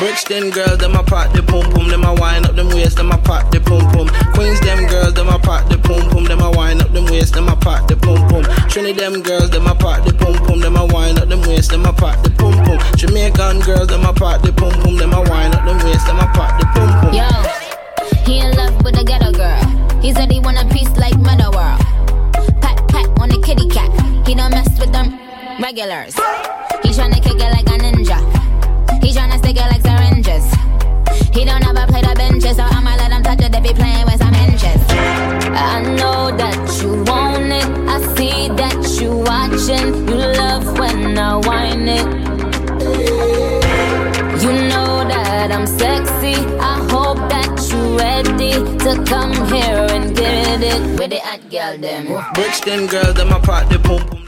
Brixton girls, them a pop the pum pum. Them a wind up them waist, them a pop the pum pum. Queens, them girls, them a pop the pum pum. Them a wind up them waist, them a pop the pum pum. Trinity, them girls, them a pop the pum pum. Them a wind up them waist, them a pop the pum pum. Jamaican girls, them a pop the pum pum. Them a wind up them waist, them a pop the pum pum. Yo, he in love with a ghetto girl. He said he want a piece like Meadow World. Pat pat on the kitty cat. He don't mess with them regulars. He tryna kick it like a ninja. He tryna stick it like syringes. He don't ever play the benches, so I'ma let him touch it if he playing with some inches. I know that you want it. I see that you watching. You love when I whine it. You know that I'm sexy. I hope that you ready to come here and get it with the hot girl them. Brixton girls, them a pop the pum pum.